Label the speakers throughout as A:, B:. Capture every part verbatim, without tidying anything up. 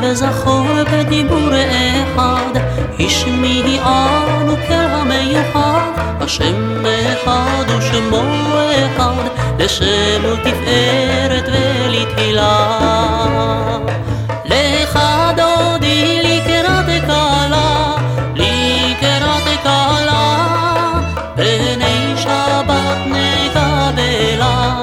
A: וזכור בדיבור אחד, השמיענו כל המיוחד, השם אחד ושמו אחד, לשם ולתפארת ולתהילה. לך דודי לקראת קלה, לקראת קלה, בני שבת נקבלה,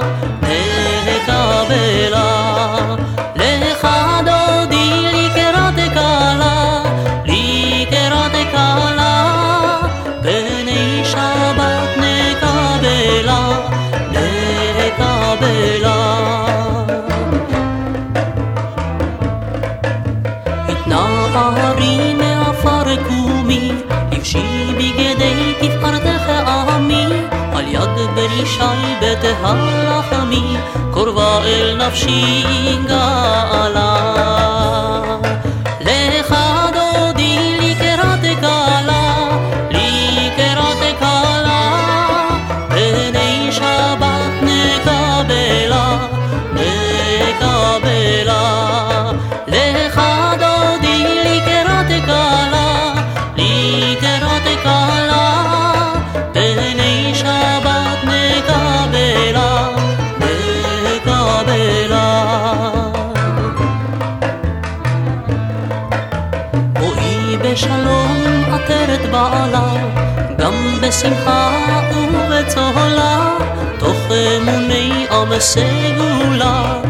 A: נקבלה. לך דודי לקראת קלה, לקראת קלה, בני שבת נקבלה, נקבלה. התנערי מעפר קומי, לבשי בגדי תפארתך עמי, על יד ברישי בתהלכמי, קרבה אל נפשי גאלה. לך דודי לקראת קלה, לקראת קלה, בני שבת נקבלה, נקבלה. לך דודי לקראת קלה, לקראת קלה, בני שבת נקבלה, נקבלה. בואי בשלום עטרת בעלה, גם בשמחה ובצהלה, תוך אמוני עם סגולה,